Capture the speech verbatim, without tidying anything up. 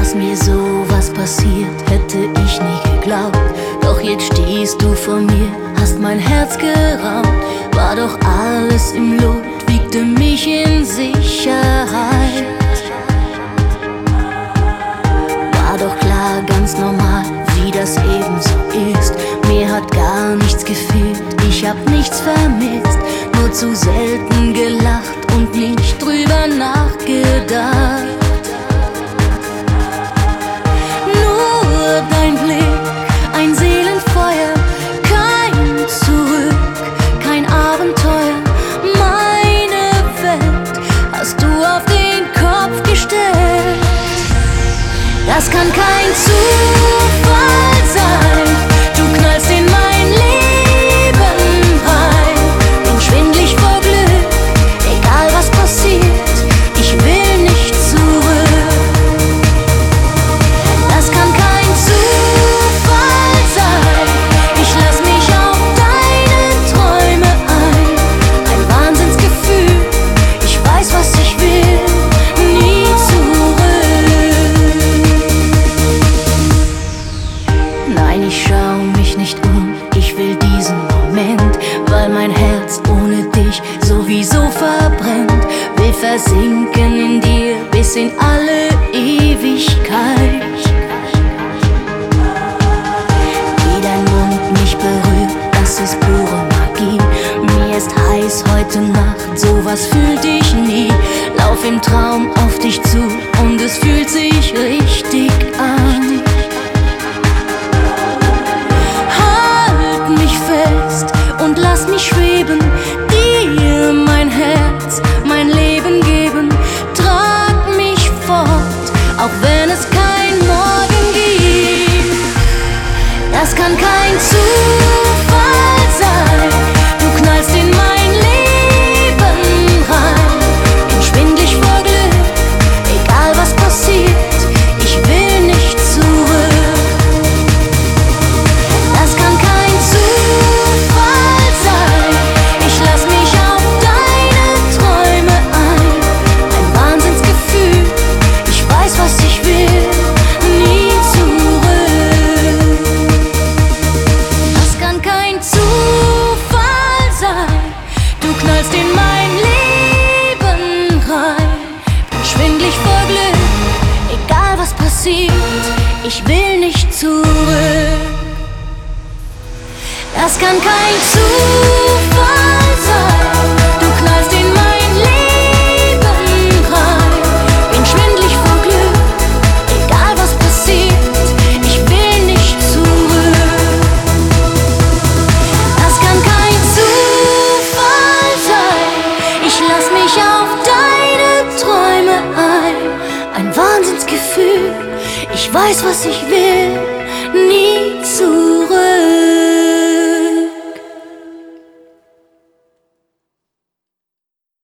Dass mir sowas passiert, hätte ich nie geglaubt. Doch jetzt stehst du vor mir, hast mein Herz geraubt. War doch alles im Lot, wiegte mich in Sicherheit. War doch klar, ganz normal, wie das eben so ist. Mir hat gar nichts gefehlt, ich hab nichts vermisst. Nur zu selten gelacht und nicht drüber nachgedacht. Nur dein Blick, ein Seelenfeuer, kein Zurück, kein Abenteuer. Meine Welt hast du auf den Kopf gestellt. Das kann kein Zufall sein. Du knallst in mein Leben rein. Bin schwindlig vor Glück, egal was passiert, ich will nicht zurück. Das kann kein Zufall sein. Ich lass mich auf deine Träume ein. Ein Wahnsinnsgefühl, ich weiß, was ich will, nie zurück. Nein, ich schau mich nicht um, ich will diesen Moment, weil mein Herz ohne dich sowieso verbrennt. Will versinken in dir bis in alle Ewigkeit. Wie dein Mund mich berührt, das ist pure Magie. Mir ist heiß heute Nacht, sowas fühlte ich nie. Lauf im Traum auf dich zu und es fühlt sich richtig an. Halt mich fest und lass mich schweben, dir mein Herz, mein Leben geben. Trag mich fort, auch wenn es kein Morgen gibt. Das kann kein Zufall sein. Du knallst in mein Leben rein. Bin schwindlig vor Glück, egal was passiert, ich will nicht zurück. Das kann kein Zufall sein. Ich lass mich auf deine Träume ein. Ein Wahnsinnsgefühl, ich weiß, was ich will, nie zurück. Das kann kein Zufall sein. Du knallst in mein Leben rein. Bin schwindlig vor Glück, egal was passiert, ich will nicht zurück. Das kann kein Zufall sein. Du knallst in mein Leben rein. Bin schwindlig vor Glück, egal was passiert, ich will nicht zurück. Das kann kein Zufall sein. Ich lass mich auf deine Träume ein. Ein Wahnsinnsgefühl, ich weiß, was ich will, nie zurück.